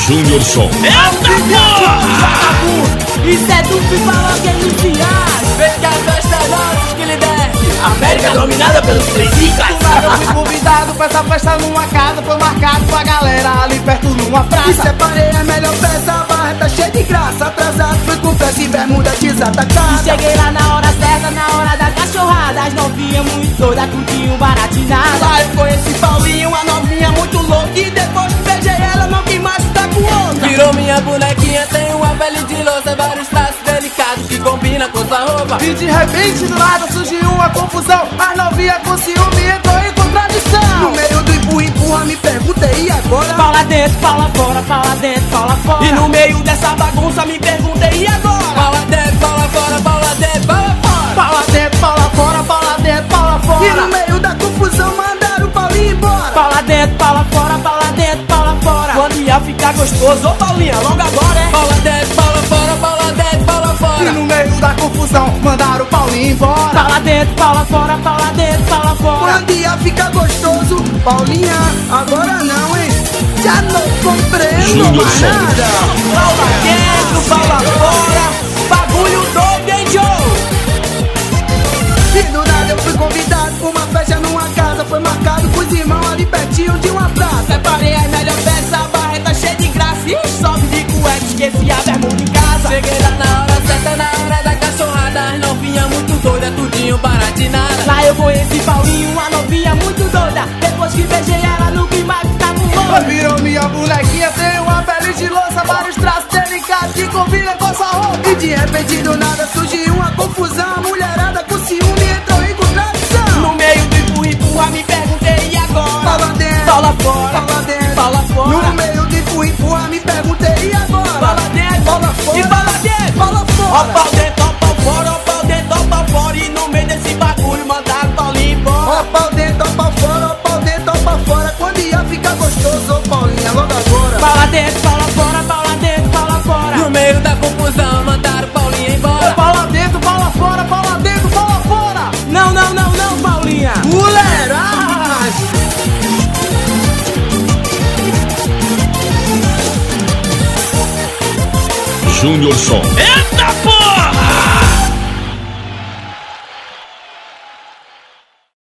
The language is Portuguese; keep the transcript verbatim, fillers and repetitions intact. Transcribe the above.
Júnior Som. Eita porra! Isso é do FIFA que anunciar. Vê que a festa é nossa que lhe desce. América dominada pelos três ciclas. Eu fui convidado pra essa festa numa casa. Foi marcado pra galera ali perto numa praça. E separei a melhor peça, a barra tá cheia de graça. Atrasado, fui com pressa e bermuda desatacada. E cheguei lá na hora certa, na hora da cachorrada. As novinhas muito doidas, tudinho baratinada. Lá eu conheci Paulinho, uma novinha muito louca. E depois que beijei ela, não quis mais ficar com outra. Virou minha bonequinha, tem uma pele de louça, vários traços delicados que combina com sua roupa. E de repente do nada surgiu uma confusão. As novinhas com ciúme entrou em contradição. No meio do empurra, empurra, me perguntei, e agora? Fala dentro, fala fora, fala dentro, fala fora. E no meio dessa bagunça me perguntei, e agora? Fala dentro, fala fora, fala dentro, fala fora. Fala dentro, fala fora, fala dentro, fala fora. E no meio da confusão mandaram o Paulinho embora. Fala dentro, fala fora, fala dentro, fala fora. Quando ia ficar gostoso, ô Paulinha, logo agora, é? Fala dentro, fala fora, fala dentro, fala E fora. no meio da confusão mandaram o Paulinho embora. Fala dentro, fala fora, fala dentro, fala fora. Quando ia ficar gostoso, Paulinha, agora não, hein? Já não compreendo Júnior mais Som. nada. Fala dentro, fala fora. Bagulho doido, hein, Joe? E do nada eu fui convidado pra uma festa numa casa. Foi marcado com os irmãos ali pertinho de uma praça. Separei as melhores peças, a barreta cheia de graça. E sobe de cueca, esqueci a bermuda em casa. Cheguei lá na hora certa, na hora da cachorrada. As novinhas muito doidas, tudinho baratinada. Lá eu conheci Paulinho, uma novinha muito doida. Depois que beijei ela, no clima que tá com Oi, virou minha bonequinha, tem uma pele de louça, vários traços delicados que combinam com sua roupa. E de repente do nada surgiu uma confusão. A mulherada com ciúme entrou em contradição. No meio do empurra, empurra, me perguntei, e agora? Fala dentro, Fala fora, fala dentro, fala fora. No meio de empurra, empurra, me perguntei, e agora? Fala dentro, fala fora, e fala dentro. fala Ó fora. pau dentro, ó pau fora, ó pau dentro, ó pau fora. E no meio desse bagulho mandaram o Paulinho embora. Ó pau dentro, ó pau fora, ó pau dentro, ó pau fora. Quando ia ficar gostoso, ô Paulinha, logo agora. Fala dentro, fala fora, fala dentro, fala fora. No meio da confusão mandaram o Paulinho embora. Fala dentro, fala fora, fala dentro, fala fora. Não, não, não, não, Paulinha. Mulheragem! Júnior Som. Eita porra!